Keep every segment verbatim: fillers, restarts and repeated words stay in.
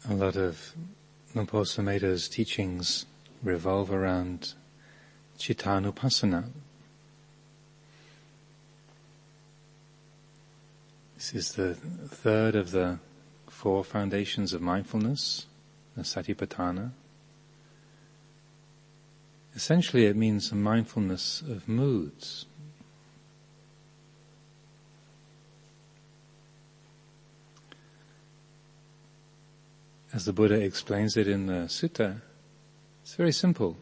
A lot of Luang Por Sumedho's teachings revolve around Cittanupassana. This is the third of the four foundations of mindfulness, the Satipatthana. Essentially it means a mindfulness of moods. As the Buddha explains it in the sutta, it's very simple.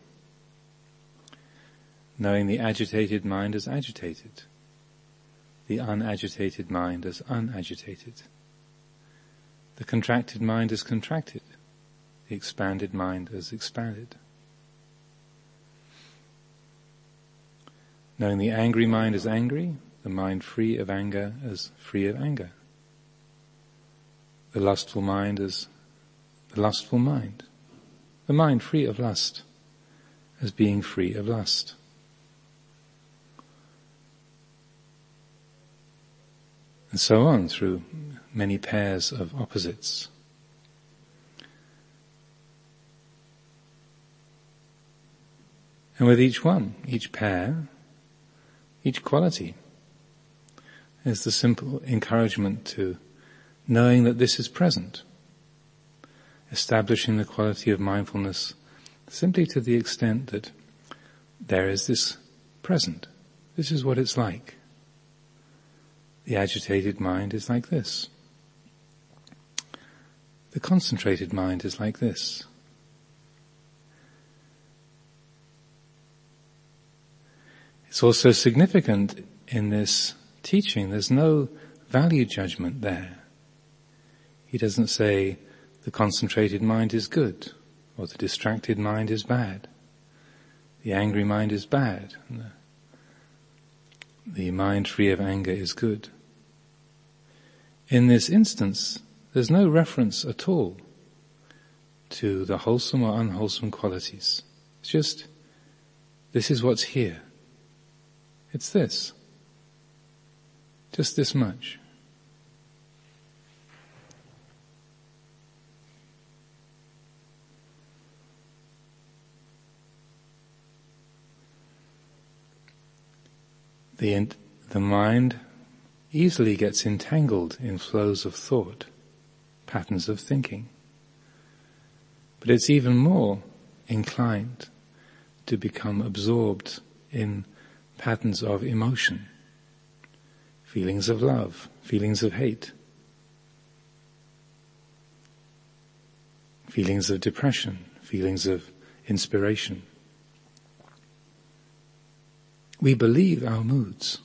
Knowing the agitated mind as agitated, the unagitated mind as unagitated, the contracted mind as contracted, the expanded mind as expanded. Knowing the angry mind as angry, the mind free of anger as free of anger, the lustful mind as the lustful mind, the mind free of lust as being free of lust. And so on through many pairs of opposites. And with each one, each pair, each quality, is the simple encouragement to knowing that this is present. Establishing the quality of mindfulness simply to the extent that there is this present. This is what it's like. The agitated mind is like this. The concentrated mind is like this. It's also significant in this teaching, there's no value judgment there. He doesn't say, the concentrated mind is good, or the distracted mind is bad. The angry mind is bad, and the, the mind free of anger is good. In this instance, there's no reference at all to the wholesome or unwholesome qualities. It's just, this is what's here. It's this. Just this much. The, the mind easily gets entangled in flows of thought, patterns of thinking. But it's even more inclined to become absorbed in patterns of emotion, feelings of love, feelings of hate, feelings of depression, feelings of inspiration. We believe our moods.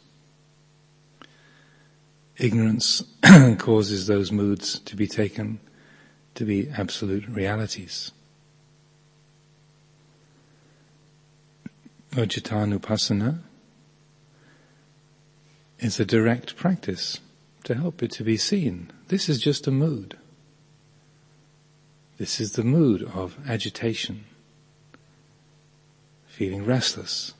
Ignorance causes those moods to be taken to be absolute realities. Cittanupassana is a direct practice to help it to be seen. This is just a mood. This is the mood of agitation, feeling restless.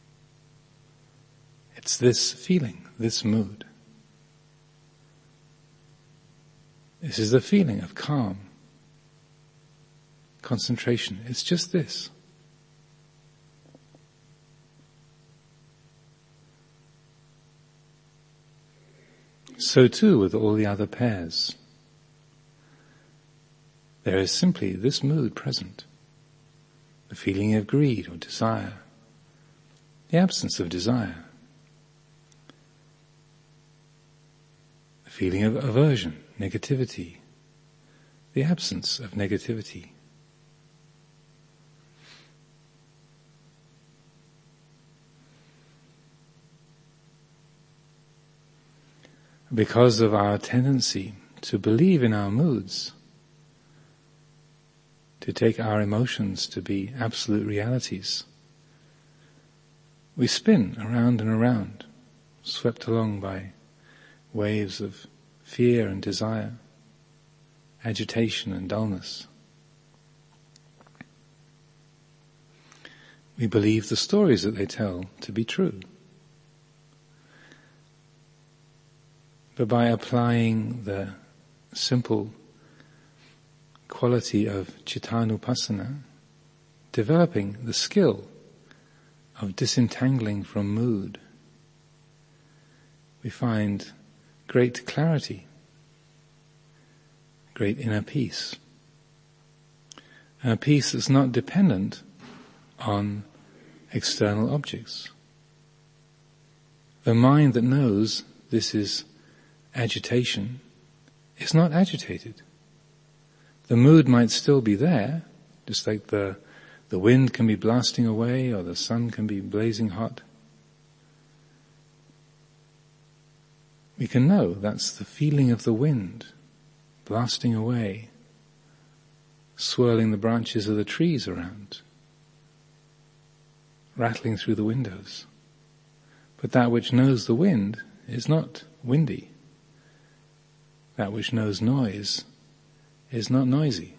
It's this feeling, this mood. This is the feeling of calm, concentration. It's just this. So too with all the other pairs. There is simply this mood present. The feeling of greed or desire. The absence of desire. The feeling of aversion, negativity. The absence of negativity. Because of our tendency to believe in our moods, to take our emotions to be absolute realities, we spin around and around, swept along by waves of fear and desire, agitation and dullness. We believe the stories that they tell to be true. But by applying the simple quality of cittanupassana, developing the skill of disentangling from mood, we find great clarity, great inner peace. And a peace that's not dependent on external objects. The mind that knows this is agitation is not agitated. The mood might still be there, just like the, the wind can be blasting away or the sun can be blazing hot. We can know that's the feeling of the wind blasting away, swirling the branches of the trees around, rattling through the windows. But that which knows the wind is not windy. That which knows noise is not noisy.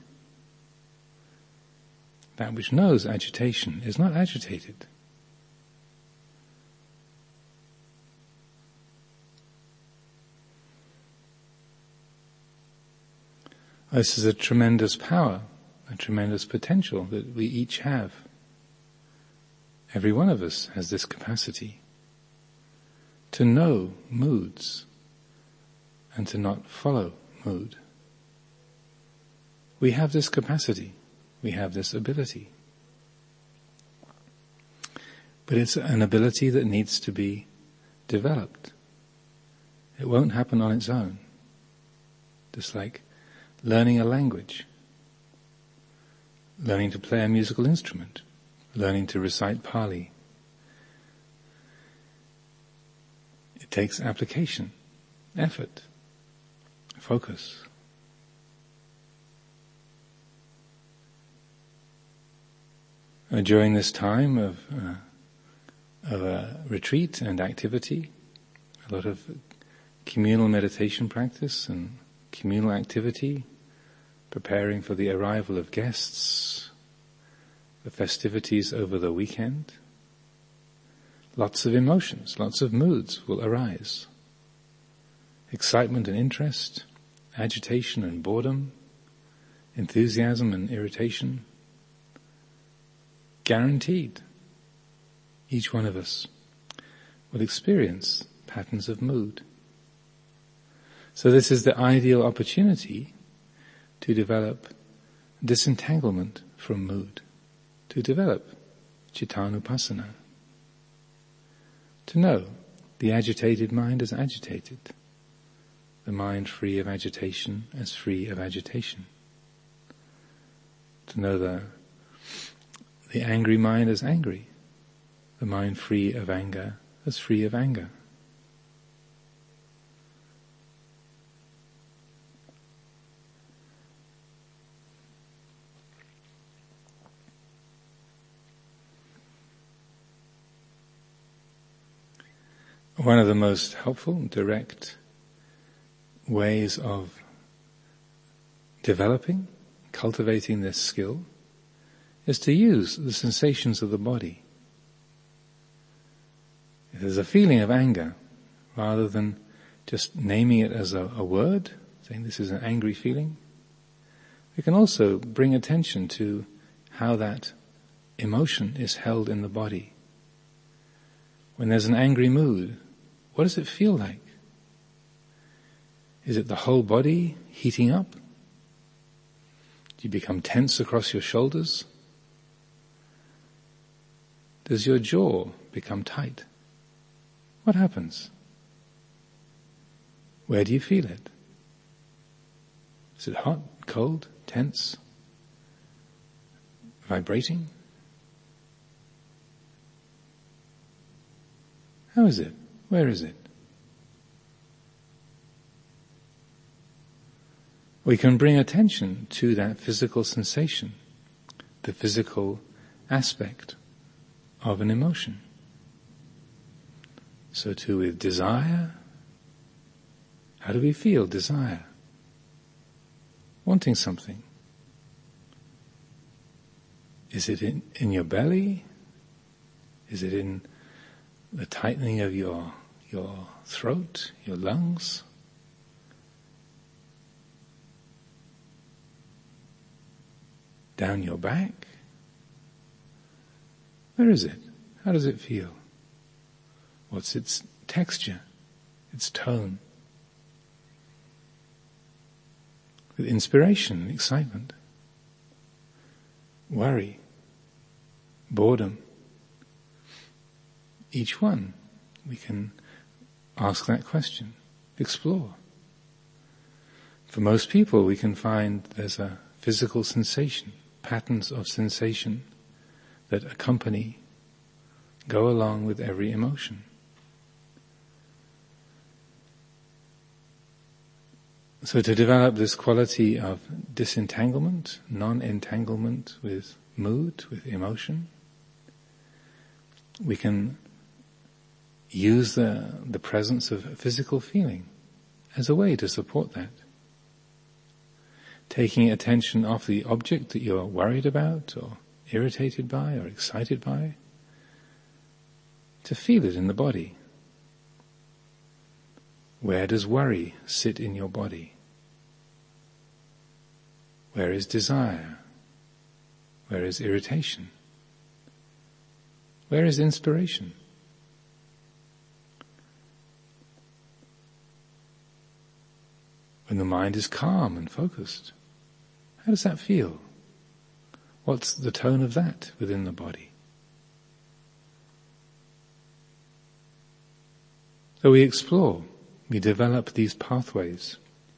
That which knows agitation is not agitated. This is a tremendous power, a tremendous potential that we each have. Every one of us has this capacity to know moods and to not follow mood. We have this capacity, we have this ability. But it's an ability that needs to be developed. It won't happen on its own. Just like learning a language, learning to play a musical instrument, learning to recite Pali. It takes application, effort, focus. Uh, during this time of, uh, of uh, retreat and activity, a lot of communal meditation practice and communal activity, preparing for the arrival of guests, the festivities over the weekend. Lots of emotions, lots of moods will arise. Excitement and interest, agitation and boredom, enthusiasm and irritation. Guaranteed, each one of us will experience patterns of mood. So this is the ideal opportunity to develop disentanglement from mood, to develop cittanupassana, to know the agitated mind as agitated, the mind free of agitation as free of agitation, to know the, the angry mind as angry, the mind free of anger as free of anger. One of the most helpful, direct ways of developing, cultivating this skill is to use the sensations of the body. If there's a feeling of anger, rather than just naming it as a, a word, saying this is an angry feeling, we can also bring attention to how that emotion is held in the body. When there's an angry mood, what does it feel like? Is it the whole body heating up? Do you become tense across your shoulders? Does your jaw become tight? What happens? Where do you feel it? Is it hot, cold, tense, vibrating? How is it? Where is it? We can bring attention to that physical sensation, the physical aspect of an emotion. So too with desire. How do we feel desire? Wanting something. Is it in, in your belly? Is it in the tightening of your, your throat, your lungs? Down your back? Where is it? How does it feel? What's its texture, its tone? With inspiration, excitement, worry, boredom. Each one, we can ask that question, explore. For most people, we can find there's a physical sensation, patterns of sensation that accompany, go along with every emotion. So to develop this quality of disentanglement, non-entanglement with mood, with emotion, we can use the, the presence of physical feeling as a way to support that. Taking attention off the object that you're worried about or irritated by or excited by, to feel it in the body. Where does worry sit in your body? Where is desire? Where is irritation? Where is inspiration? When the mind is calm and focused, how does that feel? What's the tone of that within the body? So we explore, we develop these pathways.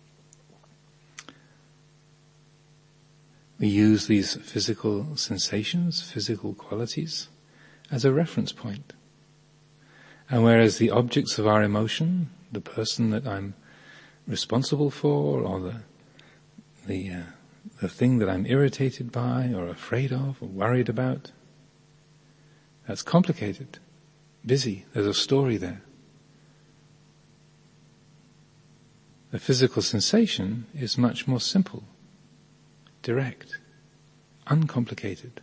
We use these physical sensations, physical qualities, as a reference point. And whereas the objects of our emotion, the person that I'm responsible for, or the the uh, the thing that I'm irritated by, or afraid of, or worried about, that's complicated, busy. There's a story there. The physical sensation is much more simple, direct, uncomplicated.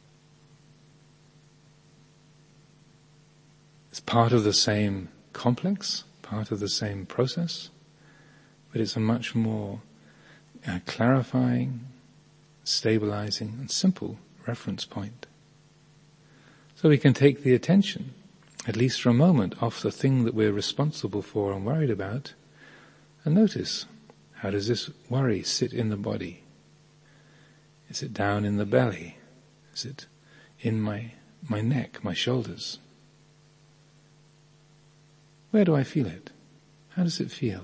It's part of the same complex, part of the same process, but it's a much more uh, clarifying, stabilizing, and simple reference point. So we can take the attention, at least for a moment, off the thing that we're responsible for and worried about, and notice, how does this worry sit in the body? Is it down in the belly? Is it in my, my neck, my shoulders? Where do I feel it? How does it feel?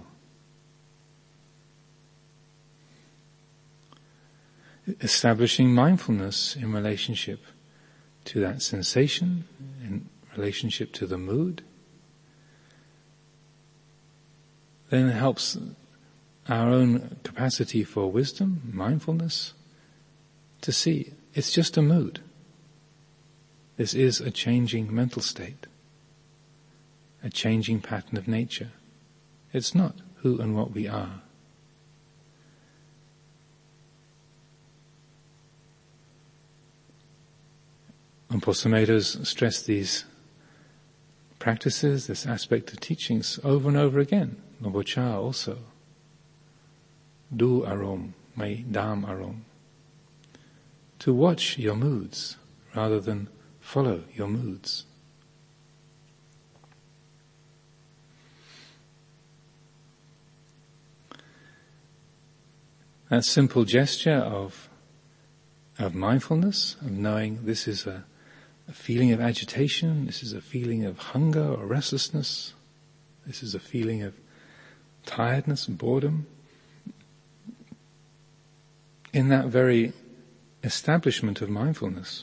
Establishing mindfulness in relationship to that sensation, in relationship to the mood, then it helps our own capacity for wisdom, mindfulness, to see it's just a mood. This is a changing mental state, a changing pattern of nature. It's not who and what we are. And Posamedos stress these practices, this aspect of teachings over and over again. Nobocha also. Du arom, mai dam arom. To watch your moods rather than follow your moods. That simple gesture of of mindfulness, of knowing this is a, a feeling of agitation, this is a feeling of hunger or restlessness, this is a feeling of tiredness and boredom. In that very establishment of mindfulness,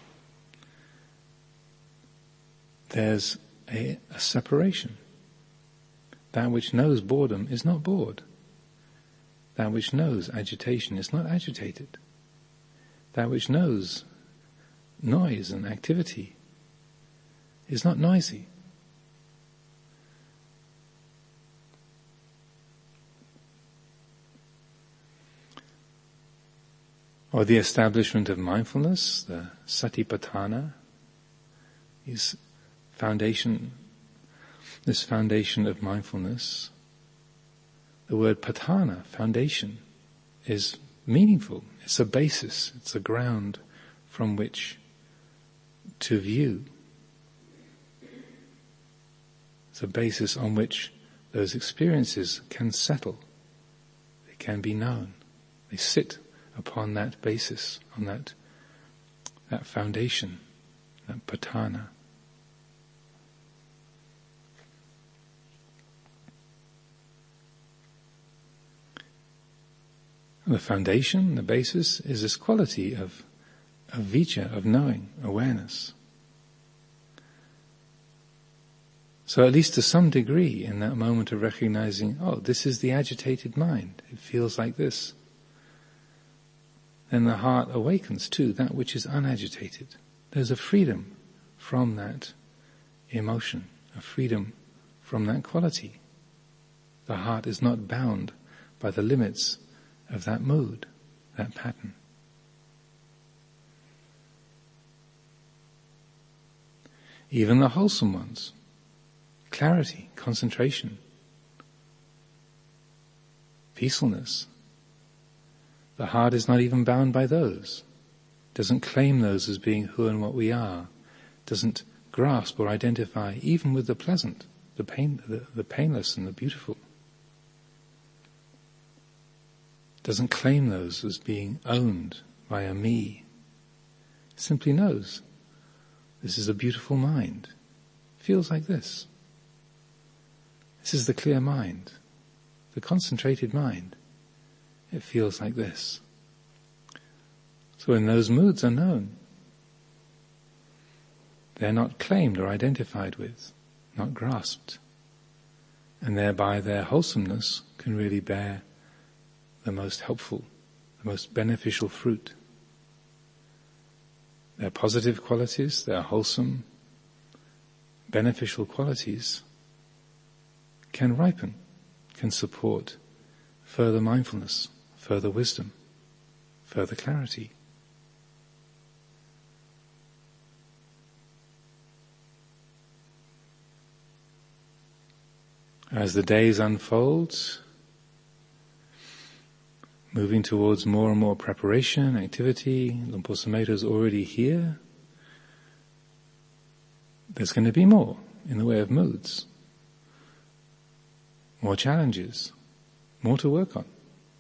there's a, a separation. That which knows boredom is not bored. That which knows agitation is not agitated. That which knows noise and activity is not noisy. Or the establishment of mindfulness, the satipatthana, is foundation, this foundation of mindfulness. The word patthana, foundation, is meaningful. It's a basis. It's a ground from which to view. It's a basis on which those experiences can settle. They can be known. They sit upon that basis, on that, that foundation, that patana. The foundation, the basis, is this quality of, of vijja, of knowing, awareness. So at least to some degree, in that moment of recognizing, oh, this is the agitated mind, it feels like this, then the heart awakens to that which is unagitated. There's a freedom from that emotion, a freedom from that quality. The heart is not bound by the limits of that mood, that pattern. Even the wholesome ones, clarity, concentration, peacefulness, the heart is not even bound by those, doesn't claim those as being who and what we are, doesn't grasp or identify even with the pleasant, the pain, the, the painless and the beautiful. Doesn't claim those as being owned by a me. Simply knows this is a beautiful mind. Feels like this. This is the clear mind, the concentrated mind. It feels like this. So when those moods are known, they're not claimed or identified with, not grasped, and thereby their wholesomeness can really bear the most helpful, the most beneficial fruit. Their positive qualities, their wholesome, beneficial qualities can ripen, can support further mindfulness, further wisdom, further clarity. As the days unfold, moving towards more and more preparation, activity, Luang Por Sumedho is already here. There's going to be more in the way of moods, more challenges, more to work on.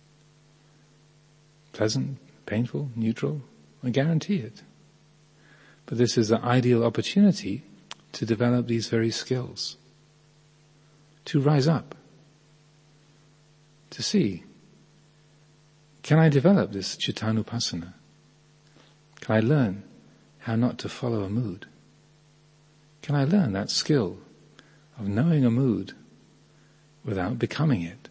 Pleasant, painful, neutral, I guarantee it. But this is the ideal opportunity to develop these very skills, to rise up, to see, can I develop this cittanupassana? Can I learn how not to follow a mood? Can I learn that skill of knowing a mood without becoming it?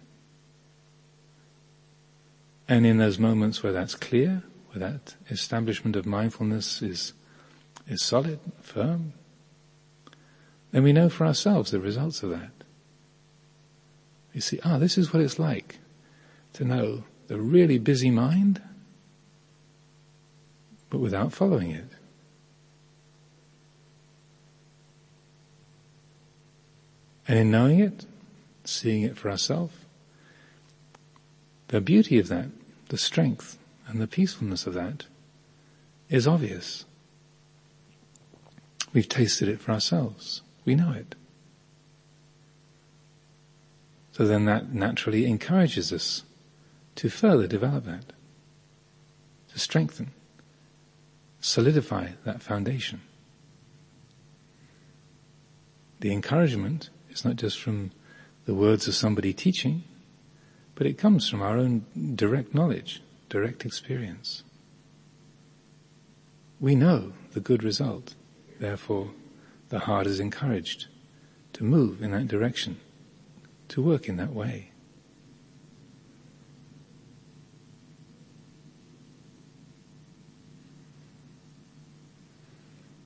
And in those moments where that's clear, where that establishment of mindfulness is, is solid, firm, then we know for ourselves the results of that. You see, ah, this is what it's like to know the really busy mind, but without following it. And in knowing it, seeing it for ourselves, the beauty of that, the strength and the peacefulness of that is obvious. We've tasted it for ourselves. We know it. So then that naturally encourages us to further develop that, to strengthen, solidify that foundation. The encouragement is not just from the words of somebody teaching, but it comes from our own direct knowledge, direct experience. We know the good result, therefore the heart is encouraged to move in that direction, to work in that way.